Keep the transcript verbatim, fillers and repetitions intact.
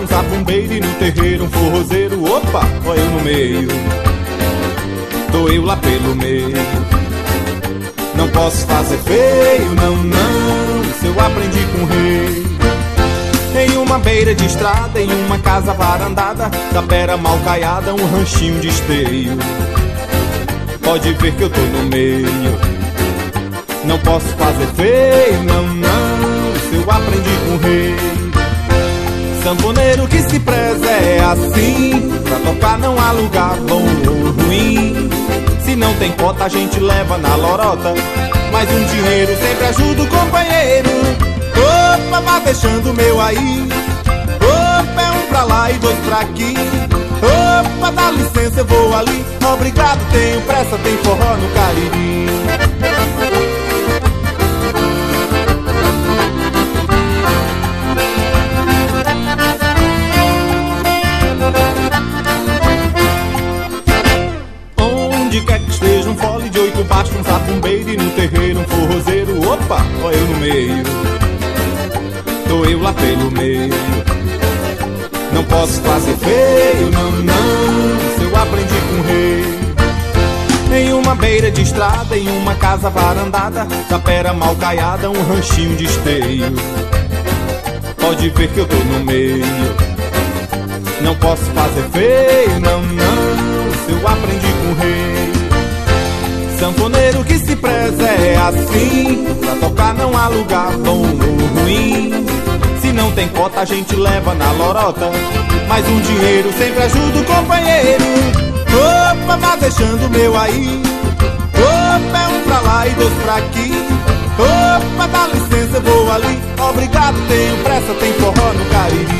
baixo um zabumbeiro e no terreiro um forrozeiro. Opa, ó eu no meio, tô eu lá pelo meio. Não posso fazer feio, não, não, isso eu aprendi com o rei. Em uma beira de estrada, em uma casa varandada, tapera mal caiada, um ranchinho de esteio. Pode ver que eu tô no meio. Não posso fazer feio, não, não, isso eu aprendi com o rei. Sanfoneiro que se preza é assim, pra tocar não há lugar bom ou ruim. Se não tem cota a gente leva na lorota, mas um dinheiro sempre ajuda o companheiro. Opa, vá deixando o meu aí. Opa, é um pra lá e dois pra aqui. Opa, dá licença, eu vou ali. Obrigado, tenho pressa, tem forró no Cariri. Onde quer que esteja um fole de oito baixo, um zabumbeiro e no terreiro um forrozeiro. Opa, ó eu no meio, tô eu lá pelo meio. Não posso fazer feio, não, não, isso eu aprendi com o rei. Em uma beira de estrada, em uma casa varandada, tapera mal caiada, um ranchinho de esteio. Pode ver que eu tô no meio. Não posso fazer feio, não, não, isso eu aprendi com o rei. Sanfoneiro que se preza é assim, pra tocar não há lugar bom ou ruim. Se não tem cota a gente leva na lorota, mas um dinheiro sempre ajuda o companheiro. Opa, vá deixando o meu aí. Opa, é um pra lá e dois pra aqui. Opa, dá licença, eu vou ali. Obrigado, tenho pressa, tem forró no Cariri.